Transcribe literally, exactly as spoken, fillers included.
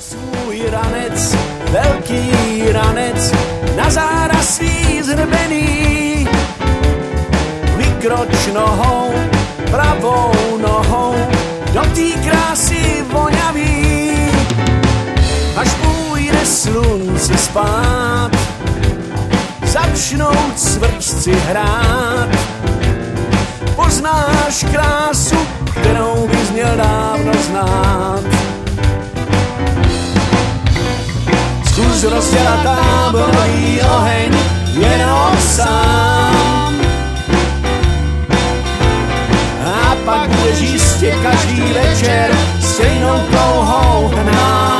Svůj ranec, velký ranec, na záraz svý zhrbený. Vykroč nohou, pravou nohou, do té krásy voňavý. Až půjde slunce spát, začnou cvrčci hrát. Poznáš krásu, kterou bys měl dávno znát. Zkus rozdělat táborový oheň jenom sám. A pak budeš jistě každý večer stejnou touhou hnát.